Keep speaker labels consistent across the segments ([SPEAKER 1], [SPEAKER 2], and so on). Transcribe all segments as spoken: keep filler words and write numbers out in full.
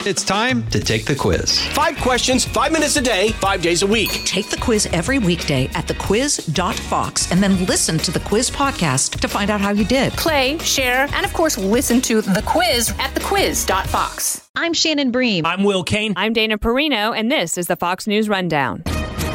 [SPEAKER 1] It's time to take the quiz.
[SPEAKER 2] Five questions, five minutes a day, five days a week.
[SPEAKER 3] Take the quiz every weekday at the quiz dot fox and then listen to the quiz podcast to find out how you did.
[SPEAKER 4] Play, share, and of course, listen to the quiz at the quiz dot fox.
[SPEAKER 5] I'm Shannon Bream.
[SPEAKER 6] I'm Will Kane.
[SPEAKER 7] I'm Dana Perino, and this is the Fox News Rundown.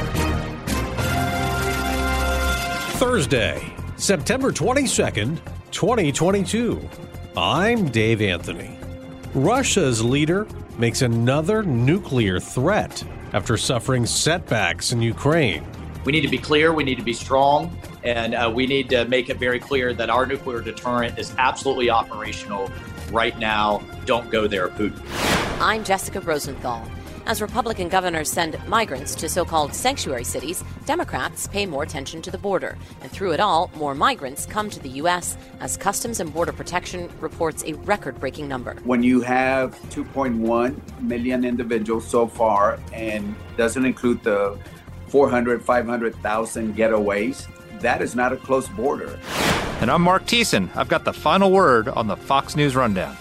[SPEAKER 8] Thursday, September twenty-second, twenty twenty-two. I'm Dave Anthony. Russia's leader makes another nuclear threat after suffering setbacks in Ukraine.
[SPEAKER 9] We need to be clear, we need to be strong, and uh, we need to make it very clear that our nuclear deterrent is absolutely operational right now. Don't go there, Putin.
[SPEAKER 10] I'm Jessica Rosenthal. As Republican governors send migrants to so-called sanctuary cities, Democrats pay more attention to the border. And through it all, more migrants come to the U S as Customs and Border Protection reports a record-breaking number.
[SPEAKER 11] When you have two point one million individuals so far, and doesn't include the four hundred, five hundred thousand getaways, that is not a close border.
[SPEAKER 12] And I'm Mark Thiessen. I've got the final word on the Fox News Rundown.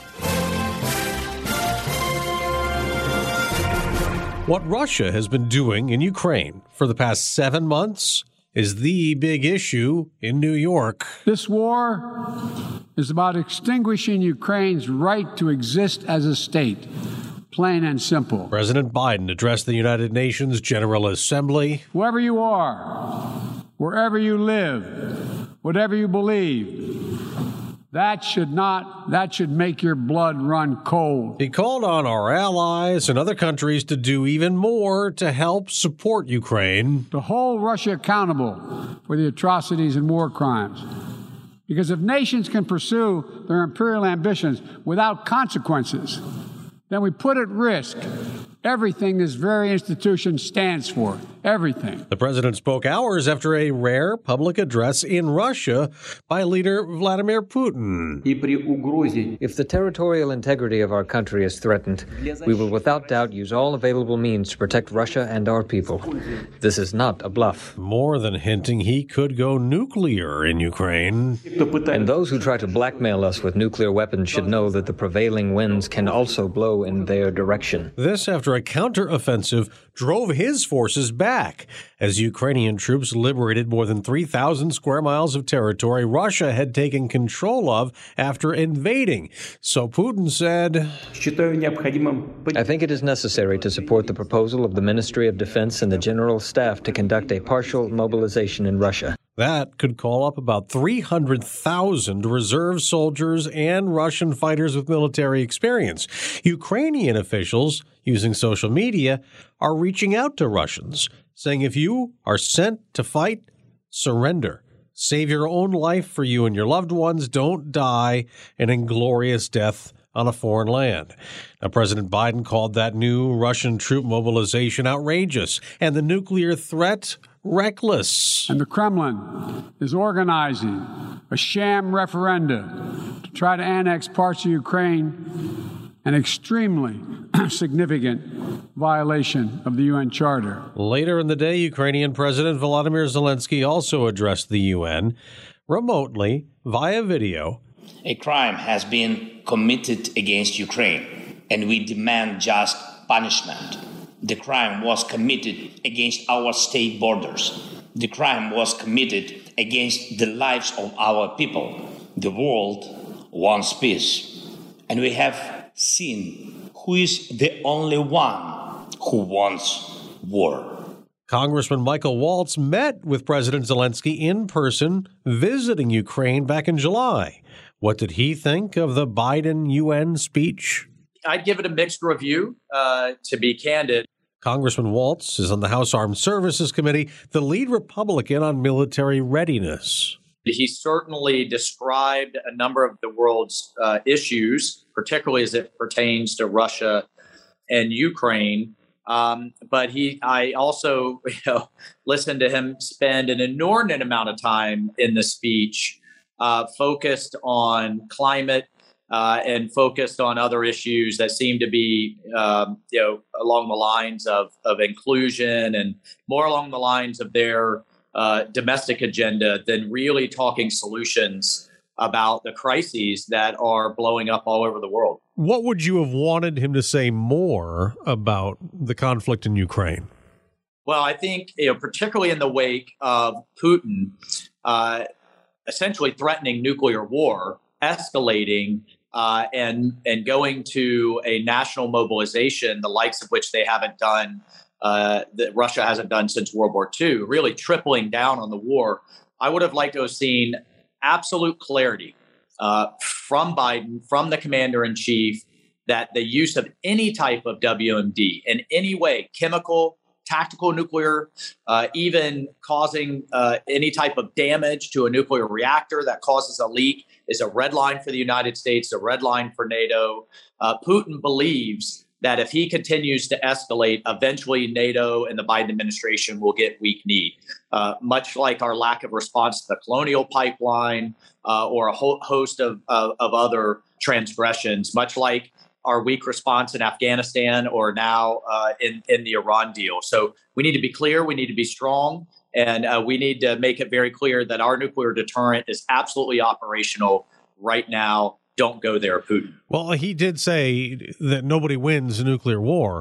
[SPEAKER 8] What Russia has been doing in Ukraine for the past seven months is the big issue in New York.
[SPEAKER 13] This war is about extinguishing Ukraine's right to exist as a state, plain and simple.
[SPEAKER 8] President Biden addressed the United Nations General Assembly.
[SPEAKER 13] Whoever you are, wherever you live, whatever you believe, That should not, that should make your blood run cold.
[SPEAKER 8] He called on our allies and other countries to do even more to help support Ukraine.
[SPEAKER 13] To hold Russia accountable for the atrocities and war crimes. Because if nations can pursue their imperial ambitions without consequences, then we put at risk everything this very institution stands for. Everything.
[SPEAKER 8] The president spoke hours after a rare public address in Russia by leader Vladimir Putin.
[SPEAKER 14] If the territorial integrity of our country is threatened, we will without doubt use all available means to protect Russia and our people. This is not a bluff.
[SPEAKER 8] More than hinting he could go nuclear in Ukraine.
[SPEAKER 14] And those who try to blackmail us with nuclear weapons should know that the prevailing winds can also blow in their direction.
[SPEAKER 8] This after a counteroffensive drove his forces back as Ukrainian troops liberated more than three thousand square miles of territory Russia had taken control of after invading. So Putin said,
[SPEAKER 14] I think it is necessary to support the proposal of the Ministry of Defense and the General Staff to conduct a partial mobilization in Russia.
[SPEAKER 8] That could call up about three hundred thousand reserve soldiers and Russian fighters with military experience. Ukrainian officials, using social media, are reaching out to Russians, saying if you are sent to fight, surrender. Save your own life for you and your loved ones. Don't die an inglorious death on a foreign land. Now, President Biden called that new Russian troop mobilization outrageous and the nuclear threat reckless.
[SPEAKER 13] And the Kremlin is organizing a sham referendum to try to annex parts of Ukraine, an extremely significant violation of the U N Charter.
[SPEAKER 8] Later in the day, Ukrainian President Volodymyr Zelensky also addressed the U N remotely via video.
[SPEAKER 15] A crime has been committed against Ukraine, and we demand just punishment. The crime was committed against our state borders. The crime was committed against the lives of our people. The world wants peace, and we have seen who is the only one who wants war.
[SPEAKER 8] Congressman Michael Waltz met with President Zelensky in person, visiting Ukraine back in July. What did he think of the Biden U N speech?
[SPEAKER 9] I'd give it a mixed review, uh, to be candid.
[SPEAKER 8] Congressman Waltz is on the House Armed Services Committee, the lead Republican on military readiness.
[SPEAKER 9] He certainly described a number of the world's uh, issues, particularly as it pertains to Russia and Ukraine. Um, but he, I also you know, listened to him spend an inordinate amount of time in the speech uh, focused on climate uh, and focused on other issues that seem to be, um, you know, along the lines of, of inclusion and more along the lines of their uh, domestic agenda than really talking solutions about the crises that are blowing up all over the world.
[SPEAKER 8] What would you have wanted him to say more about the conflict in Ukraine?
[SPEAKER 9] Well, I think, you know, particularly in the wake of Putin uh, essentially threatening nuclear war, escalating uh, and and going to a national mobilization, the likes of which they haven't done, uh, that Russia hasn't done since World War Two, really tripling down on the war. I would have liked to have seen absolute clarity uh, from Biden, from the commander in chief, that the use of any type of W M D in any way, chemical, tactical nuclear, uh, even causing uh, any type of damage to a nuclear reactor that causes a leak, is a red line for the United States, a red line for NATO. Uh, Putin believes that if he continues to escalate, eventually NATO and the Biden administration will get weak-kneed, uh, much like our lack of response to the Colonial Pipeline uh, or a whole host of, of, of other transgressions, much like our weak response in Afghanistan or now uh, in, in the Iran deal. So we need to be clear, we need to be strong, and uh, we need to make it very clear that our nuclear deterrent is absolutely operational right now. Don't go there, Putin.
[SPEAKER 8] Well, he did say that nobody wins a nuclear war.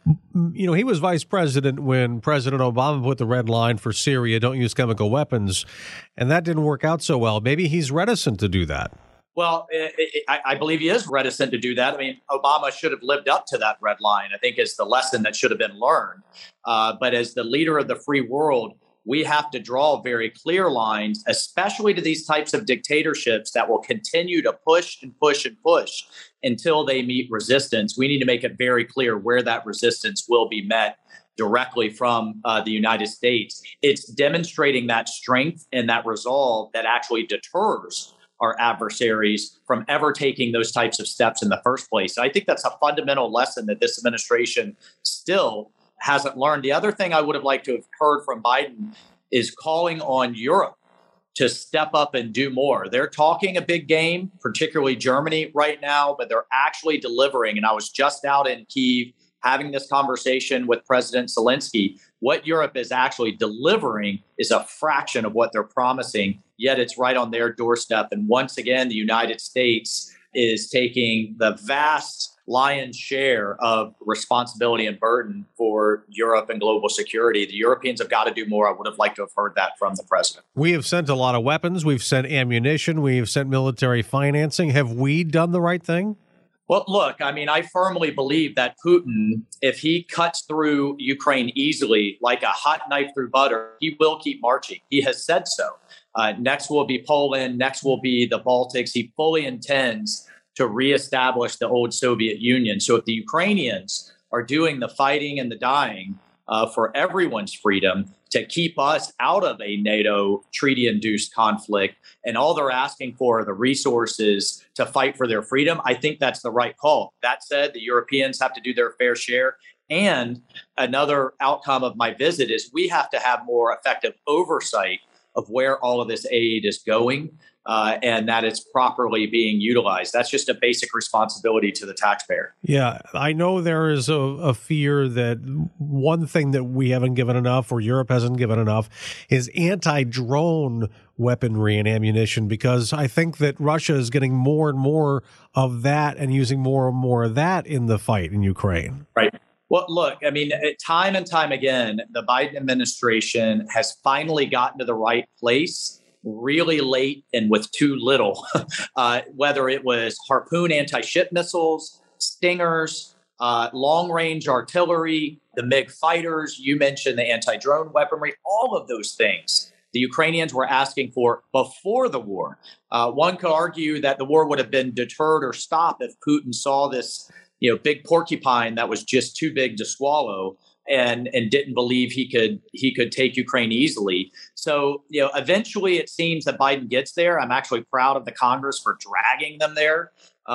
[SPEAKER 8] You know, he was vice president when President Obama put the red line for Syria, don't use chemical weapons, and that didn't work out so well. Maybe he's reticent to do that.
[SPEAKER 9] Well, it, it, I, I believe he is reticent to do that. I mean, Obama should have lived up to that red line, I think, is the lesson that should have been learned. Uh, but as the leader of the free world, we have to draw very clear lines, especially to these types of dictatorships that will continue to push and push and push until they meet resistance. We need to make it very clear where that resistance will be met directly from uh, the United States. It's demonstrating that strength and that resolve that actually deters our adversaries from ever taking those types of steps in the first place. I think that's a fundamental lesson that this administration still hasn't learned. The other thing I would have liked to have heard from Biden is calling on Europe to step up and do more. They're talking a big game, particularly Germany right now, but they're actually delivering. And I was just out in Kyiv having this conversation with President Zelensky. What Europe is actually delivering is a fraction of what they're promising, yet it's right on their doorstep. And once again, the United States is taking the vast lion's share of responsibility and burden for Europe and global security. The Europeans have got to do more. I would have liked to have heard that from the president.
[SPEAKER 8] We have sent a lot of weapons. We've sent ammunition. We have sent military financing. Have we done the right thing?
[SPEAKER 9] Well, look, I mean, I firmly believe that Putin, if he cuts through Ukraine easily, like a hot knife through butter, he will keep marching. He has said so. Uh, next will be Poland. Next will be the Baltics. He fully intends to reestablish the old Soviet Union. So if the Ukrainians are doing the fighting and the dying uh, for everyone's freedom to keep us out of a NATO treaty-induced conflict, and all they're asking for are the resources to fight for their freedom, I think that's the right call. That said, the Europeans have to do their fair share. And another outcome of my visit is we have to have more effective oversight of where all of this aid is going. Uh, and that it's properly being utilized. That's just a basic responsibility to the taxpayer.
[SPEAKER 8] Yeah, I know there is a, a fear that one thing that we haven't given enough, or Europe hasn't given enough, is anti-drone weaponry and ammunition, because I think that Russia is getting more and more of that and using more and more of that in the fight in Ukraine.
[SPEAKER 9] Right. Well, look, I mean, time and time again, the Biden administration has finally gotten to the right place really late and with too little, uh, whether it was Harpoon anti-ship missiles, Stingers, uh, long-range artillery, the MiG fighters, you mentioned the anti-drone weaponry, all of those things the Ukrainians were asking for before the war. Uh, one could argue that the war would have been deterred or stopped if Putin saw this, you know, big porcupine that was just too big to swallow, and and didn't believe he could he could take Ukraine easily. So, you know, eventually it seems that Biden gets there. I'm actually proud of the Congress for dragging them there.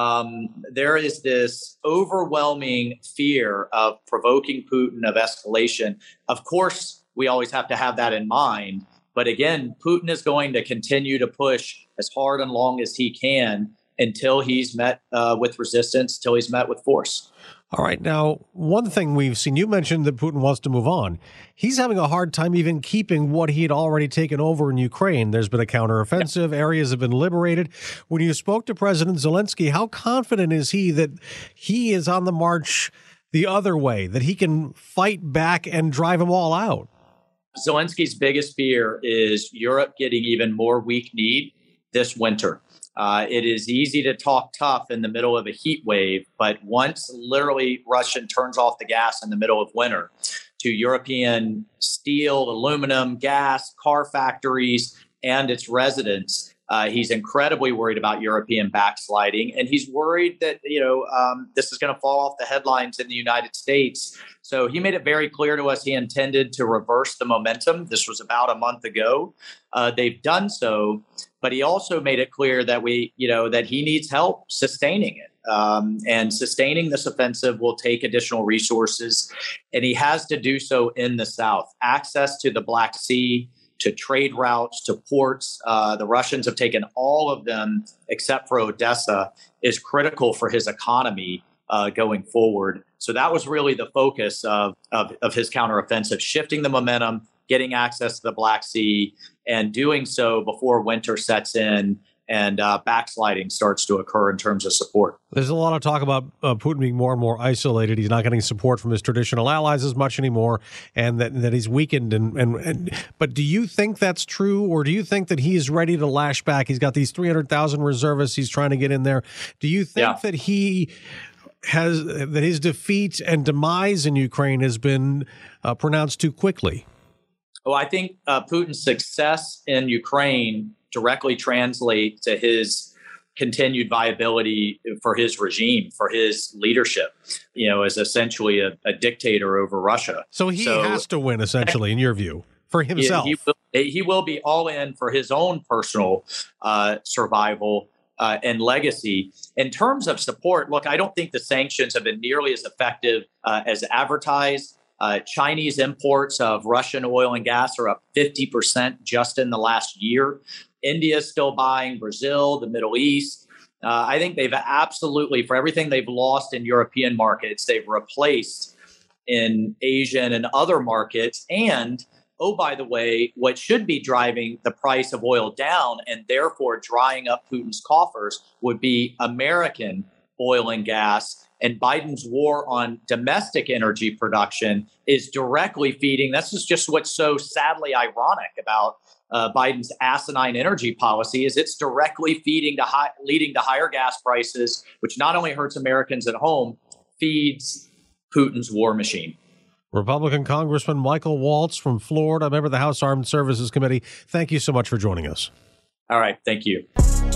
[SPEAKER 9] Um, there is this overwhelming fear of provoking Putin, of escalation. Of course, we always have to have that in mind. But again, Putin is going to continue to push as hard and long as he can until he's met uh, with resistance, until he's met with force.
[SPEAKER 8] All right. Now, one thing we've seen, you mentioned that Putin wants to move on. He's having a hard time even keeping what he had already taken over in Ukraine. There's been a counteroffensive. Yeah. Areas have been liberated. When you spoke to President Zelensky, how confident is he that he is on the march the other way, that he can fight back and drive them all out?
[SPEAKER 9] Zelensky's biggest fear is Europe getting even more weak-kneed this winter. Uh, it is easy to talk tough in the middle of a heat wave, but once literally Russia turns off the gas in the middle of winter to European steel, aluminum, gas, car factories, and its residents, uh, he's incredibly worried about European backsliding. And he's worried that, you know, um, this is going to fall off the headlines in the United States. So he made it very clear to us he intended to reverse the momentum. This was about a month ago. Uh, they've done so. But he also made it clear that we, you know, that he needs help sustaining it. Um, and sustaining this offensive will take additional resources. And he has to do so in the south. Access to the Black Sea, to trade routes, to ports. Uh, the Russians have taken all of them except for Odessa, is critical for his economy uh, going forward. So that was really the focus of, of, of his counteroffensive, shifting the momentum, getting access to the Black Sea, and doing so before winter sets in and uh, backsliding starts to occur in terms of support.
[SPEAKER 8] There's a lot of talk about uh, Putin being more and more isolated. He's not getting support from his traditional allies as much anymore, and that, that he's weakened. And, and, and But do you think that's true, or do you think that he's ready to lash back? He's got these three hundred thousand reservists he's trying to get in there. Do you think yeah. that he has that his defeat and demise in Ukraine has been uh, pronounced too quickly?
[SPEAKER 9] Well, I think uh, Putin's success in Ukraine directly translate to his continued viability for his regime, for his leadership, you know, as essentially a, a dictator over Russia.
[SPEAKER 8] So he so, has to win, essentially, in your view, for himself.
[SPEAKER 9] He, he, will, he will be all in for his own personal uh, survival uh, and legacy. In terms of support, look, I don't think the sanctions have been nearly as effective uh, as advertised. Uh, Chinese imports of Russian oil and gas are up fifty percent just in the last year. India is still buying, Brazil, the Middle East. Uh, I think they've absolutely, for everything they've lost in European markets, they've replaced in Asian and other markets. And, oh, by the way, what should be driving the price of oil down and therefore drying up Putin's coffers would be American oil and gas. And Biden's war on domestic energy production is directly feeding. This is just what's so sadly ironic about uh, Biden's asinine energy policy is it's directly feeding to high, leading to higher gas prices, which not only hurts Americans at home, feeds Putin's war machine.
[SPEAKER 8] Republican Congressman Michael Waltz from Florida, member of the House Armed Services Committee. Thank you so much for joining us.
[SPEAKER 9] All right. Thank you.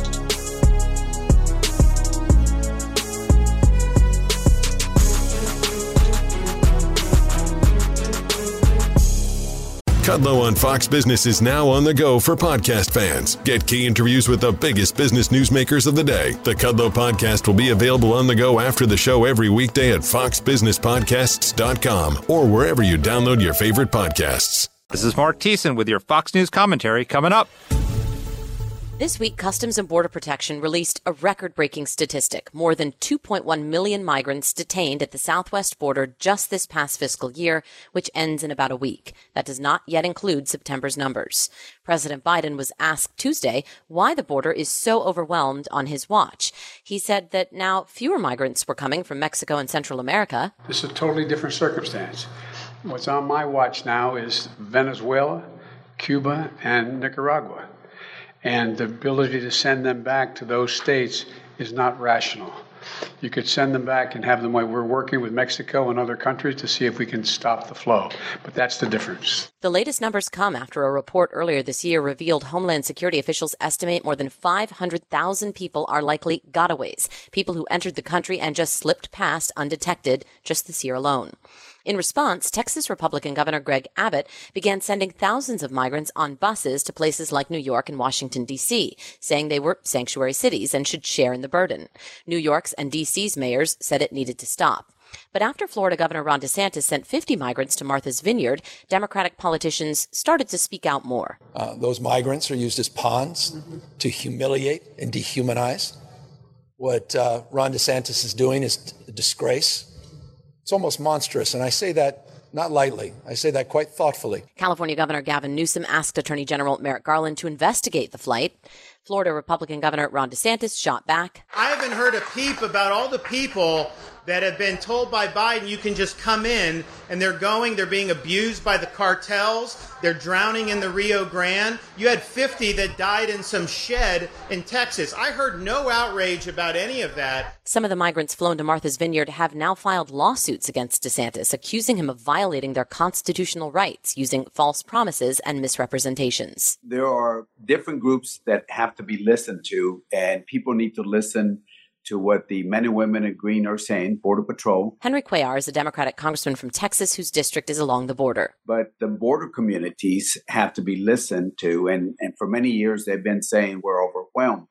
[SPEAKER 5] Kudlow on Fox Business is now on the go for podcast fans. Get key interviews with the biggest business newsmakers of the day. The Kudlow podcast will be available on the go after the show every weekday at fox business podcasts dot com or wherever you download your favorite podcasts.
[SPEAKER 12] This is Mark Thiessen with your Fox News commentary coming up.
[SPEAKER 10] This week, Customs and Border Protection released a record-breaking statistic. More than two point one million migrants detained at the southwest border just this past fiscal year, which ends in about a week. That does not yet include September's numbers. President Biden was asked Tuesday why the border is so overwhelmed on his watch. He said that now fewer migrants were coming from Mexico and Central America.
[SPEAKER 13] This is a totally different circumstance. What's on my watch now is Venezuela, Cuba, and Nicaragua. And the ability to send them back to those states is not rational. You could send them back and have them, like we're working with Mexico and other countries to see if we can stop the flow. But that's the difference.
[SPEAKER 10] The latest numbers come after a report earlier this year revealed Homeland Security officials estimate more than five hundred thousand people are likely gotaways, people who entered the country and just slipped past undetected just this year alone. In response, Texas Republican Governor Greg Abbott began sending thousands of migrants on buses to places like New York and Washington, D C, saying they were sanctuary cities and should share in the burden. New York's and D C's mayors said it needed to stop. But after Florida Governor Ron DeSantis sent fifty migrants to Martha's Vineyard, Democratic politicians started to speak out more.
[SPEAKER 6] Uh, those migrants are used as pawns mm-hmm. to humiliate and dehumanize. What uh, Ron DeSantis is doing is a disgrace. It's almost monstrous, and I say that not lightly. I say that quite thoughtfully.
[SPEAKER 10] California Governor Gavin Newsom asked Attorney General Merrick Garland to investigate the flight. Florida Republican Governor Ron DeSantis shot back.
[SPEAKER 16] I haven't heard a peep about all the people that have been told by Biden you can just come in, and they're going, they're being abused by the cartels, they're drowning in the Rio Grande. You had fifty that died in some shed in Texas. I heard no outrage about any of that.
[SPEAKER 10] Some of the migrants flown to Martha's Vineyard have now filed lawsuits against DeSantis, accusing him of violating their constitutional rights using false promises and misrepresentations.
[SPEAKER 11] There are different groups that have to be listened to, and people need to listen to what the men and women in green are saying, Border Patrol.
[SPEAKER 10] Henry Cuellar is a Democratic congressman from Texas whose district is along the border.
[SPEAKER 11] But the border communities have to be listened to, and, and for many years they've been saying we're overwhelmed.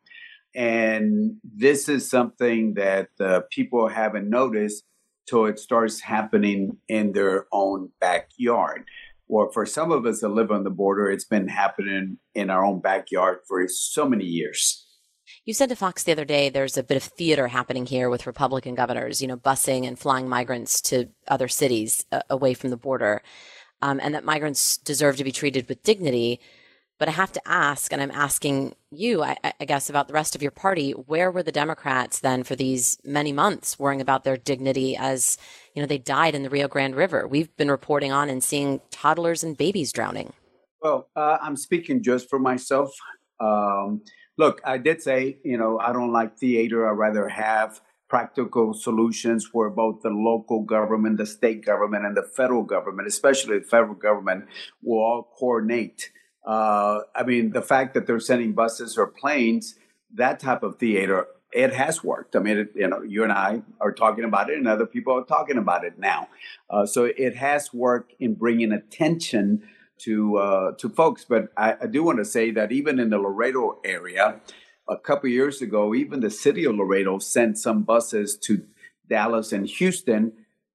[SPEAKER 11] And this is something that uh, people haven't noticed till it starts happening in their own backyard. Or for some of us that live on the border, it's been happening in our own backyard for so many years.
[SPEAKER 10] You said to Fox the other day there's a bit of theater happening here with Republican governors, you know, busing and flying migrants to other cities uh, away from the border, um, and that migrants deserve to be treated with dignity. But I have to ask, and I'm asking you, I, I guess, about the rest of your party, where were the Democrats then for these many months worrying about their dignity as, you know, they died in the Rio Grande River? We've been reporting on and seeing toddlers and babies drowning.
[SPEAKER 11] Well, uh, I'm speaking just for myself. Um, look, I did say, you know, I don't like theater. I'd rather have practical solutions where both the local government, the state government, and the federal government, especially the federal government, will all coordinate. Uh, I mean, the fact that they're sending buses or planes, that type of theater, it has worked. I mean, it, you know, you and I are talking about it, and other people are talking about it now. Uh, so it has worked in bringing attention to uh, to folks. But I, I do want to say that even in the Laredo area, a couple of years ago, even the city of Laredo sent some buses to Dallas and Houston.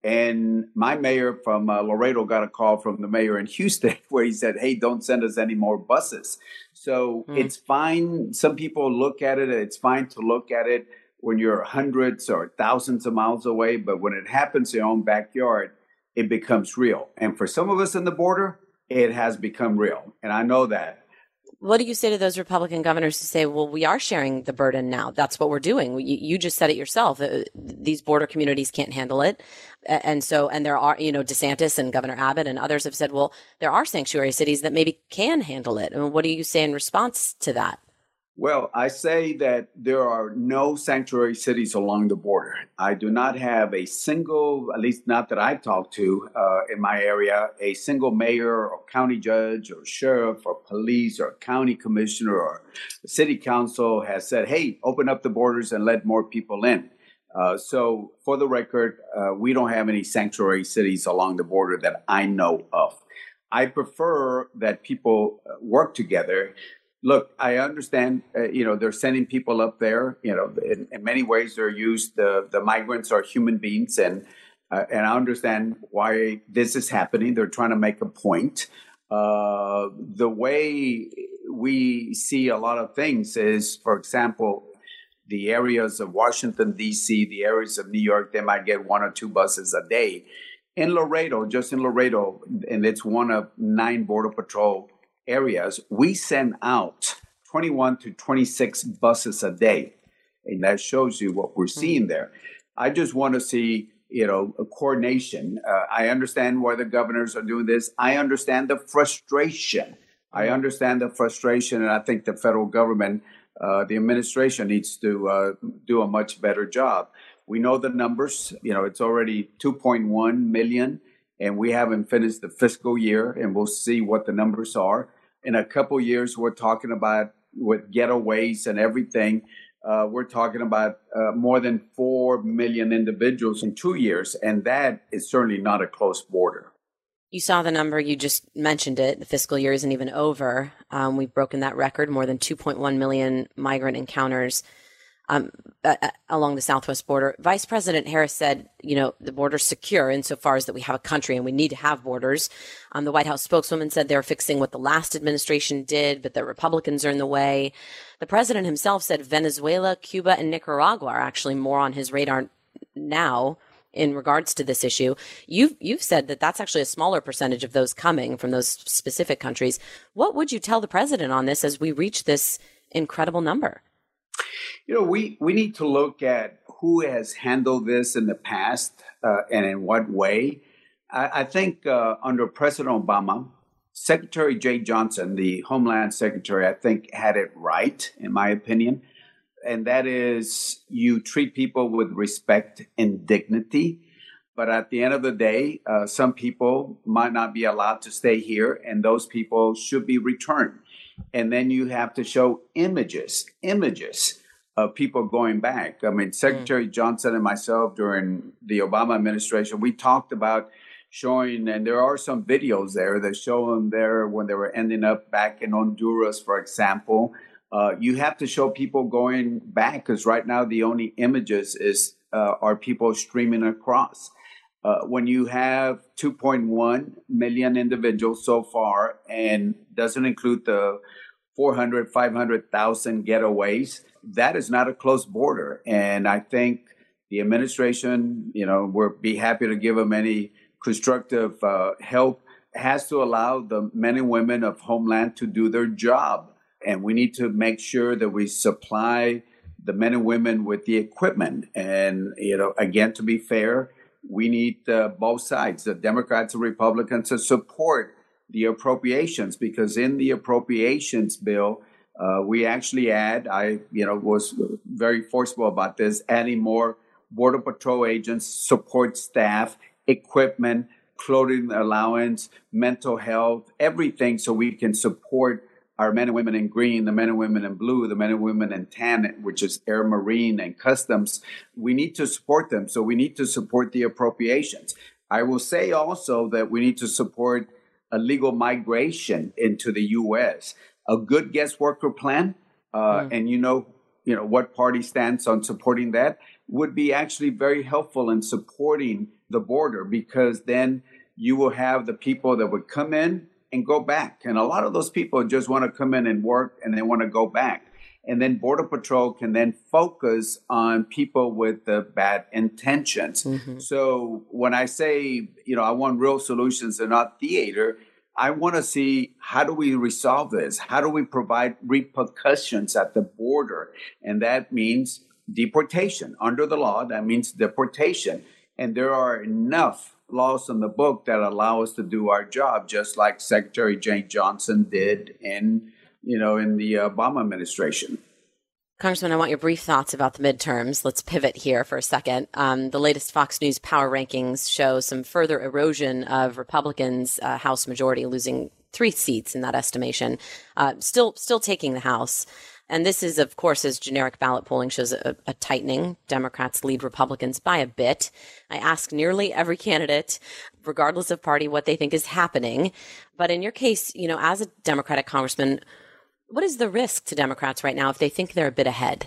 [SPEAKER 11] And my mayor from uh, Laredo got a call from the mayor in Houston where he said, hey, don't send us any more buses. So mm. it's fine. Some people look at it. It's fine to look at it when you're hundreds or thousands of miles away. But when it happens in your own backyard, it becomes real. And for some of us in the border, it has become real. And I know that.
[SPEAKER 10] What do you say to those Republican governors who say, well, we are sharing the burden now? That's what we're doing. You, you just said it yourself. Uh, these border communities can't handle it. And so, and there are, you know, DeSantis and Governor Abbott and others have said, well, there are sanctuary cities that maybe can handle it. And what do you say in response to that?
[SPEAKER 11] Well, I say that there are no sanctuary cities along the border. I do not have a single, at least not that I've talked to uh, in my area, a single mayor or county judge or sheriff or police or county commissioner or city council has said, hey, open up the borders and let more people in. Uh, so for the record, uh, we don't have any sanctuary cities along the border that I know of. I prefer that people work together. Look, I understand, uh, you know, they're sending people up there. You know, in, in many ways, they're used, the, the migrants are human beings. And uh, and I understand why this is happening. They're trying to make a point. Uh, the way we see a lot of things is, for example, the areas of Washington, D C, the areas of New York, they might get one or two buses a day. In Laredo, just in Laredo, and it's one of nine Border Patrol areas, we send out twenty-one to twenty-six buses a day. And that shows you what we're seeing there. I just want to see, you know, a coordination. Uh, I understand why the governors are doing this. I understand the frustration. I understand the frustration. And I think the federal government, uh, the administration needs to uh, do a much better job. We know the numbers. You know, it's already two point one million. And we haven't finished the fiscal year, and we'll see what the numbers are. In a couple of years, we're talking about, with getaways and everything, uh, we're talking about uh, more than four million individuals in two years. And that is certainly not a close border.
[SPEAKER 10] You saw the number, you just mentioned it. The fiscal year isn't even over. Um, we've broken that record, more than two point one million migrant encounters Um, uh, along the southwest border. Vice President Harris said, you know, the border's secure insofar as that we have a country and we need to have borders. Um, the White House spokeswoman said they're fixing what the last administration did, but that Republicans are in the way. The president himself said Venezuela, Cuba, and Nicaragua are actually more on his radar now in regards to this issue. You've, you've said that that's actually a smaller percentage of those coming from those specific countries. What would you tell the president on this as we reach this incredible number?
[SPEAKER 11] You know, we, we need to look at who has handled this in the past uh, and in what way. I, I think uh, under President Obama, Secretary Jeh Johnson, the Homeland Secretary, I think had it right, in my opinion. And that is, you treat people with respect and dignity. But at the end of the day, uh, some people might not be allowed to stay here, and those people should be returned. And then you have to show images, images of people going back. I mean, Secretary mm. Johnson and myself during the Obama administration, we talked about showing, and there are some videos there that show them there when they were ending up back in Honduras, for example. Uh, you have to show people going back, because right now the only images is uh, are people streaming across. Uh, when you have two point one million individuals so far, and doesn't include the four hundred, five hundred thousand getaways, that is not a closed border. And I think the administration, you know, we'll be happy to give them any constructive uh, help, has to allow the men and women of Homeland to do their job. And we need to make sure that we supply the men and women with the equipment. And, you know, again, to be fair, we need uh, both sides, the Democrats and Republicans, to support the appropriations, because in the appropriations bill, uh, we actually add, I, you know, was very forceful about this, adding more Border Patrol agents, support staff, equipment, clothing allowance, mental health, everything, so we can support our men and women in green, the men and women in blue, the men and women in tan, which is Air Marine and Customs. We need to support them. So we need to support the appropriations. I will say also that we need to support illegal migration into the U S. A good guest worker plan, uh, mm. and you know, you know what party stands on supporting that, would be actually very helpful in supporting the border, because then you will have the people that would come in and go back. And a lot of those people just want to come in and work, and they want to go back. And then Border Patrol can then focus on people with the bad intentions. Mm-hmm. So when I say, you know, I want real solutions and not theater, I want to see, how do we resolve this? How do we provide repercussions at the border? And that means deportation. Under the law, that means deportation. And there are enough laws in the book that allow us to do our job, just like Secretary Jeh Johnson did in, you know, in the Obama administration.
[SPEAKER 10] Congressman, I want your brief thoughts about the midterms. Let's pivot here for a second. Um, the latest Fox News power rankings show some further erosion of Republicans' uh, House majority, losing three seats in that estimation, uh, still still taking the House. And this is, of course, as generic ballot polling shows, a, a tightening. Democrats lead Republicans by a bit. I ask nearly every candidate, regardless of party, what they think is happening. But in your case, you know, as a Democratic congressman, what is the risk to Democrats right now if they think they're a bit ahead?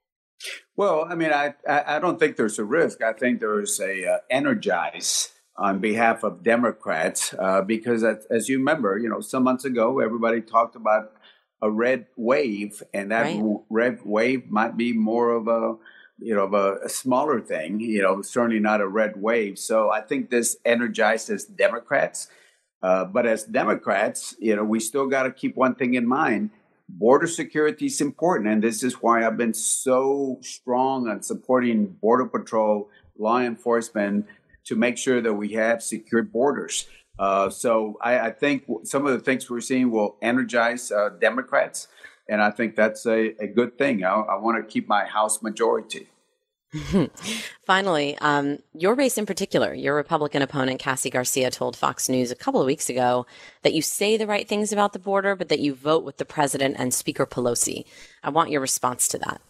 [SPEAKER 11] Well, I mean, I I don't think there's a risk. I think there's a uh, energize on behalf of Democrats uh, because, as, as you remember, you know, some months ago, everybody talked about a red wave, and that right. red wave might be more of a, you know, of a, a smaller thing, you know, certainly not a red wave. So I think this energizes Democrats. Uh, but as Democrats, you know, we still got to keep one thing in mind. Border security is important. And this is why I've been so strong on supporting Border Patrol, law enforcement, to make sure that we have secure borders. Uh, so I, I think some of the things we're seeing will energize uh, Democrats, and I think that's a, a good thing. I, I want to keep my House majority.
[SPEAKER 10] Finally, um, your race in particular, your Republican opponent, Cassie Garcia, told Fox News a couple of weeks ago that you say the right things about the border, but that you vote with the president and Speaker Pelosi. I want your response to that.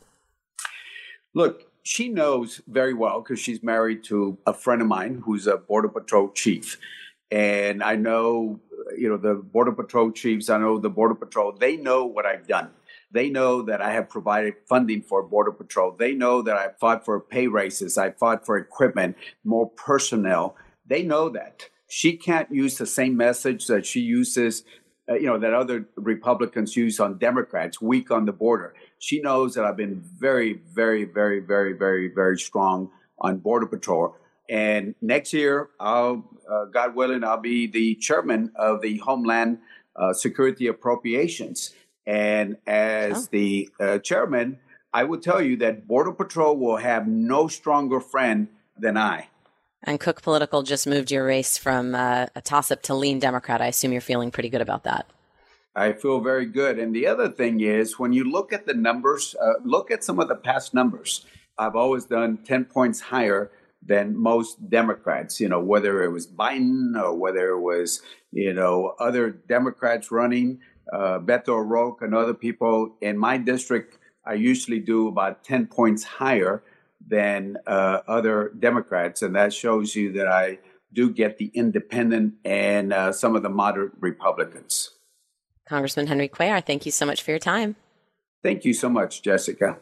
[SPEAKER 11] Look, she knows very well, because she's married to a friend of mine who's a Border Patrol chief. And I know, you know, the Border Patrol chiefs, I know the Border Patrol, they know what I've done. They know that I have provided funding for Border Patrol. They know that I fought for pay raises. I fought for equipment, more personnel. They know that. She can't use the same message that she uses, uh, you know, that other Republicans use on Democrats, weak on the border. She knows that I've been very, very, very, very, very, very strong on Border Patrol. And next year, I'll, uh, God willing, I'll be the chairman of the Homeland uh, Security Appropriations. And as oh. the uh, chairman, I will tell you that Border Patrol will have no stronger friend than I.
[SPEAKER 10] And Cook Political just moved your race from uh, a toss-up to lean Democrat. I assume you're feeling pretty good about that.
[SPEAKER 11] I feel very good. And the other thing is, when you look at the numbers, uh, look at some of the past numbers. I've always done ten points higher than most Democrats, you know, whether it was Biden or whether it was, you know, other Democrats running, uh, Beto O'Rourke and other people. In my district, I usually do about ten points higher than uh, other Democrats. And that shows you that I do get the independent and uh, some of the moderate Republicans.
[SPEAKER 10] Congressman Henry Cuellar, thank you so much for your time.
[SPEAKER 11] Thank you so much, Jessica.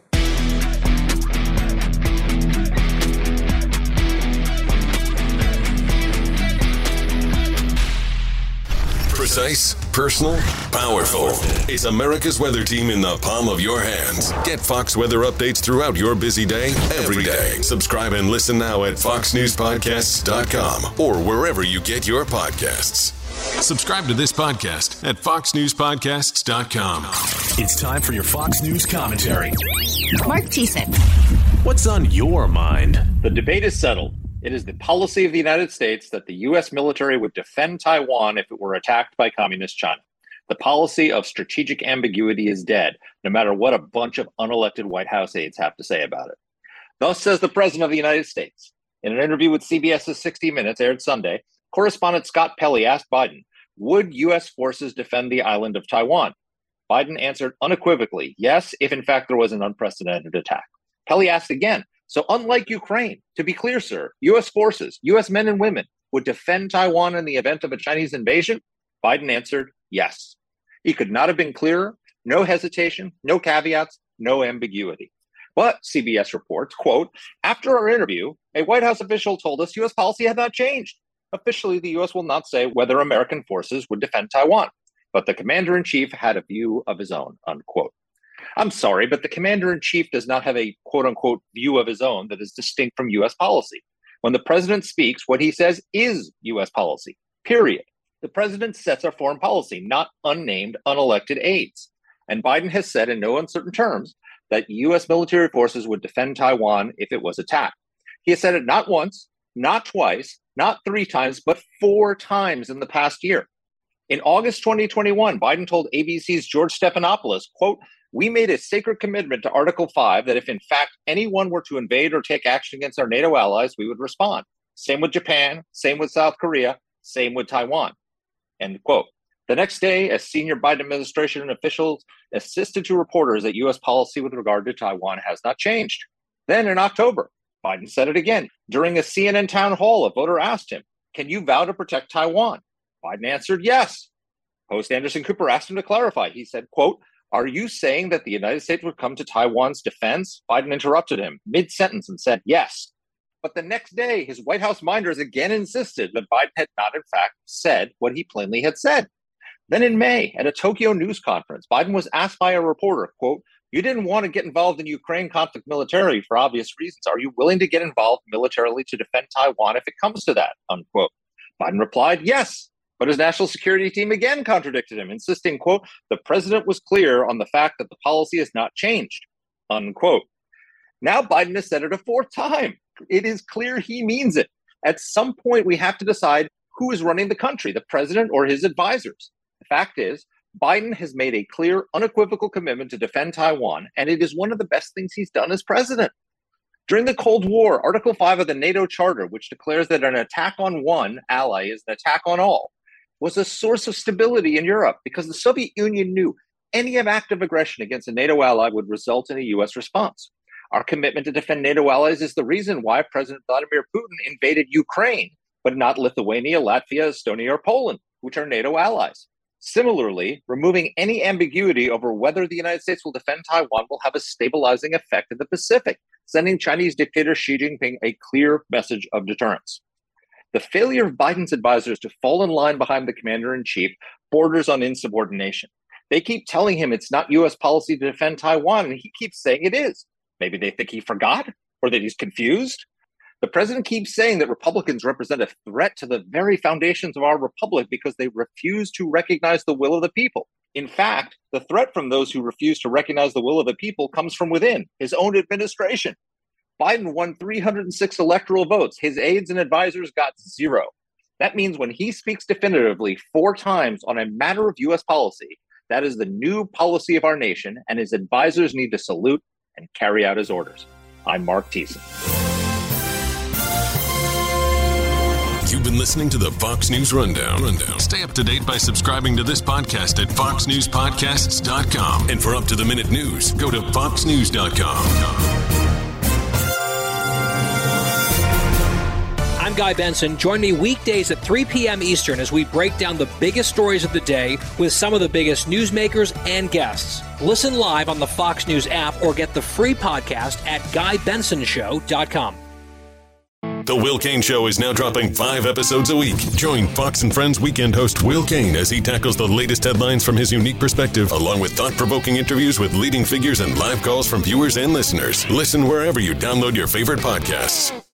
[SPEAKER 5] Precise, personal, powerful. It's America's weather team in the palm of your hands. Get Fox weather updates throughout your busy day, every day. Subscribe and listen now at fox news podcasts dot com or wherever you get your podcasts. Subscribe to this podcast at fox news podcasts dot com.
[SPEAKER 2] It's time for your Fox News commentary.
[SPEAKER 4] Mark Thiessen.
[SPEAKER 2] What's on your mind?
[SPEAKER 12] The debate is settled. It is the policy of the United States that the U S military would defend Taiwan if it were attacked by Communist China. The policy of strategic ambiguity is dead, no matter what a bunch of unelected White House aides have to say about it. Thus says the President of the United States. In an interview with C B S's sixty minutes aired Sunday, correspondent Scott Pelley asked Biden, would U S forces defend the island of Taiwan? Biden answered unequivocally, yes, if in fact there was an unprecedented attack. Pelley asked again, so unlike Ukraine, to be clear, sir, U S forces, U S men and women would defend Taiwan in the event of a Chinese invasion? Biden answered, yes. He could not have been clearer. No hesitation, no caveats, no ambiguity. But C B S reports, quote, after our interview, a White House official told us U S policy had not changed. Officially, the U S will not say whether American forces would defend Taiwan, but the commander-in-chief had a view of his own, unquote. I'm sorry, but the commander-in-chief does not have a quote-unquote view of his own that is distinct from U S policy. When the president speaks, what he says is U S policy, period. The president sets our foreign policy, not unnamed, unelected aides. And Biden has said in no uncertain terms that U S military forces would defend Taiwan if it was attacked. He has said it not once, not twice, not three times, but four times in the past year. In August twenty twenty-one, Biden told A B C's George Stephanopoulos, quote, we made a sacred commitment to Article five that if in fact anyone were to invade or take action against our NATO allies, we would respond. Same with Japan, same with South Korea, same with Taiwan, end quote. The next day, as senior Biden administration officials assisted to reporters that U S policy with regard to Taiwan has not changed. Then in October, Biden said it again. During a C N N town hall, a voter asked him, can you vow to protect Taiwan? Biden answered yes. Host Anderson Cooper asked him to clarify. He said, quote, are you saying that the United States would come to Taiwan's defense? Biden interrupted him mid-sentence and said yes. But the next day, his White House minders again insisted that Biden had not, in fact, said what he plainly had said. Then in May, at a Tokyo news conference, Biden was asked by a reporter, quote, you didn't want to get involved in Ukraine conflict militarily for obvious reasons. Are you willing to get involved militarily to defend Taiwan if it comes to that, unquote? Biden replied, yes. But his national security team again contradicted him, insisting, quote, the president was clear on the fact that the policy has not changed, unquote. Now Biden has said it a fourth time. It is clear he means it. At some point, we have to decide who is running the country, the president or his advisors. The fact is, Biden has made a clear, unequivocal commitment to defend Taiwan, and it is one of the best things he's done as president. During the Cold War, Article five of the NATO Charter, which declares that an attack on one ally is an attack on all, was a source of stability in Europe because the Soviet Union knew any act of aggression against a NATO ally would result in a U S response. Our commitment to defend NATO allies is the reason why President Vladimir Putin invaded Ukraine, but not Lithuania, Latvia, Estonia, or Poland, which are NATO allies. Similarly, removing any ambiguity over whether the United States will defend Taiwan will have a stabilizing effect in the Pacific, sending Chinese dictator Xi Jinping a clear message of deterrence. The failure of Biden's advisors to fall in line behind the commander-in-chief borders on insubordination. They keep telling him it's not U S policy to defend Taiwan, and he keeps saying it is. Maybe they think he forgot or that he's confused. The president keeps saying that Republicans represent a threat to the very foundations of our republic because they refuse to recognize the will of the people. In fact, the threat from those who refuse to recognize the will of the people comes from within, his own administration. Biden won three hundred six electoral votes. His aides and advisors got zero. That means when he speaks definitively four times on a matter of U S policy, that is the new policy of our nation, and his advisors need to salute and carry out his orders. I'm Mark Thiessen.
[SPEAKER 5] You've been listening to the Fox News Rundown. Rundown. Stay up to date by subscribing to this podcast at fox news podcasts dot com. And for up-to-the-minute news, go to fox news dot com.
[SPEAKER 17] I'm Guy Benson. Join me weekdays at three p.m. Eastern as we break down the biggest stories of the day with some of the biggest newsmakers and guests. Listen live on the Fox News app or get the free podcast at guy benson show dot com.
[SPEAKER 5] The Will Cain Show is now dropping five episodes a week. Join Fox and Friends weekend host Will Cain as he tackles the latest headlines from his unique perspective, along with thought-provoking interviews with leading figures and live calls from viewers and listeners. Listen wherever you download your favorite podcasts.